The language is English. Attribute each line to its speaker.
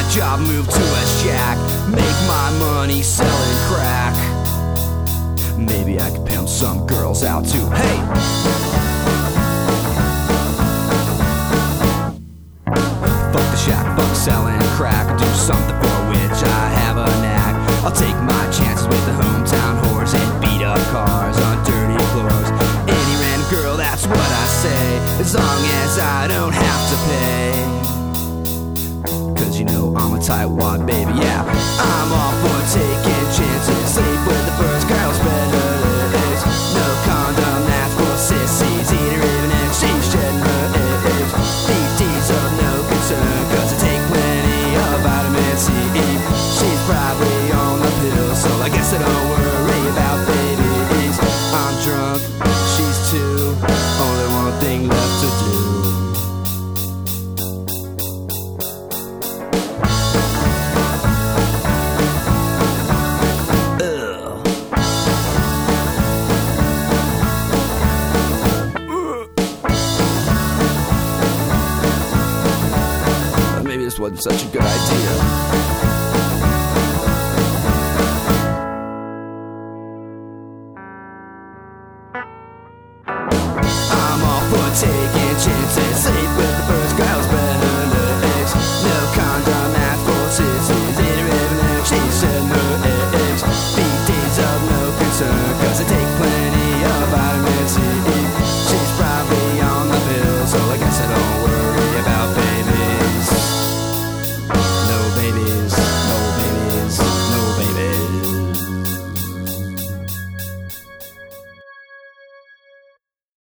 Speaker 1: job, move to a shack, make my money selling crack. Maybe I could pimp some girls out too. Hey! Fuck the shack, fuck selling crack. Do something for which I have a knack. I'll take my chances with the hometown whores and beat up cars on dirty floors. Any random girl, that's what I say, as long as I don't have to pay. Cause you know I'm a tightwad, baby, yeah. I'm all for taking chances. Sleep with the first girl, spread her legs. No condom, that's for sissies. Eat her even if she's shedding her eggs. DT's of no concern, cause I take plenty of vitamin C. She's probably on the pill, so I guess I don't worry about babies. I'm drunk, she's too. Only one thing left to do. Maybe this wasn't such a good idea.